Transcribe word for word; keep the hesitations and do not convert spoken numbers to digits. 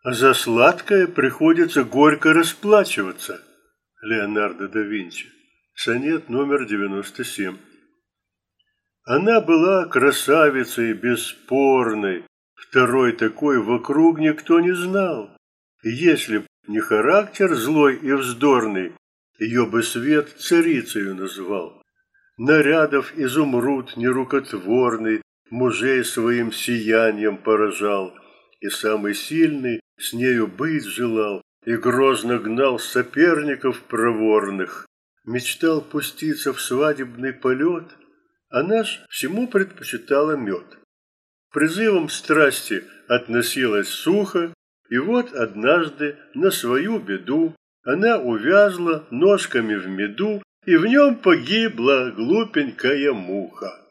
А за сладкое приходится горько расплачиваться. Леонардо да Винчи. Сонет номер девяносто семь. Она была красавицей бесспорной, второй такой вокруг никто не знал. И если б не характер злой и вздорный, ее бы свет царицею назвал. Нарядов изумруд нерукотворный мужей своим сиянием поражал, и самый сильный с нею быть желал, и грозно гнал соперников проворных. Мечтал пуститься в свадебный полет, она ж всему предпочитала мед. К призывам страсти относилась сухо, и вот однажды на свою беду она увязла ножками в меду, и в нем погибла глупенькая муха.